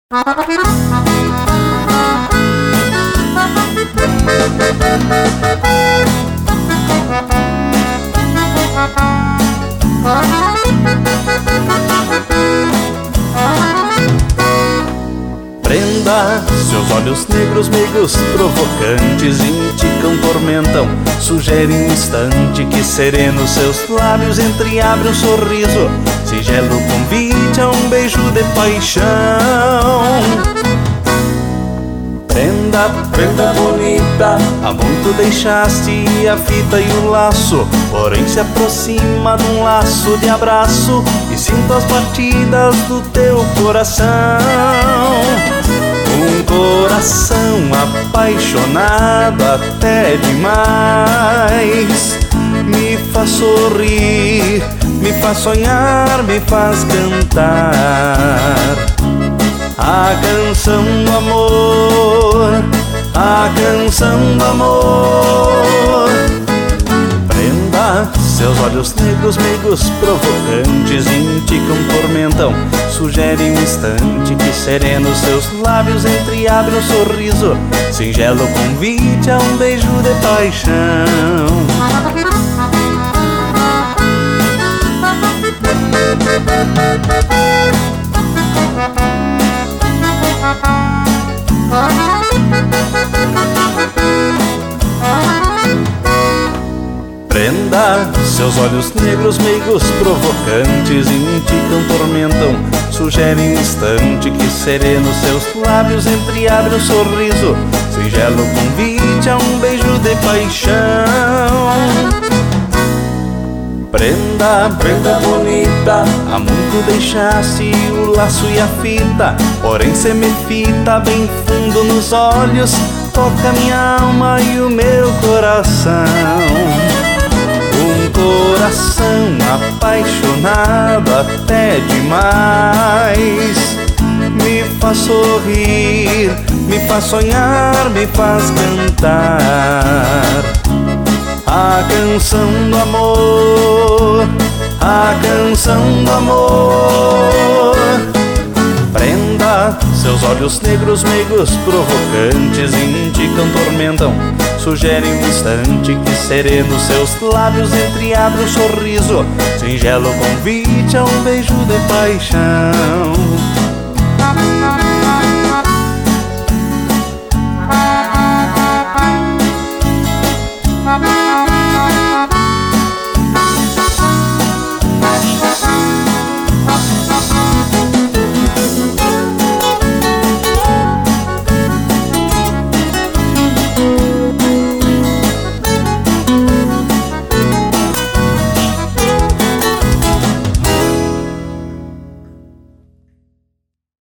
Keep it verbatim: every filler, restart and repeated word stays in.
Prenda seus olhos negros, meigos, provocantes, indicam, tormentam, sugere um instante que sereno seus lábios entreabre um sorriso, singelo convite a um beijo de paixão. Prenda, prenda bonita, há muito deixaste a fita e o laço, porém se aproxima de um laço de abraço e sinto as batidas do teu coração. Um coração apaixonado até demais, me faz sorrir, me faz sonhar, me faz cantar a canção do amor, a canção do amor. Prenda seus olhos negros, meigos, provocantes, indicam, tormentam, sugerem um instante que sereno seus lábios entreabre um sorriso, singelo convite a um beijo de paixão. Prenda seus olhos negros, meigos, provocantes, indicam, tormentam, sugerem um instante que sereno seus lábios entreabre um sorriso, singelo convite a um beijo de paixão. Prenda, prenda bonita, há muito deixaste o laço e a fita, porém se me fita bem fundo nos olhos, toca minha alma e o meu coração. Um coração apaixonado até demais, me faz sorrir, me faz sonhar, me faz cantar a canção do amor, a canção do amor. Prenda seus olhos negros, meigos, provocantes, indicam, tormentam, sugerem um instante que sereno seus lábios entreabre um sorriso, singelo convite a um beijo de paixão.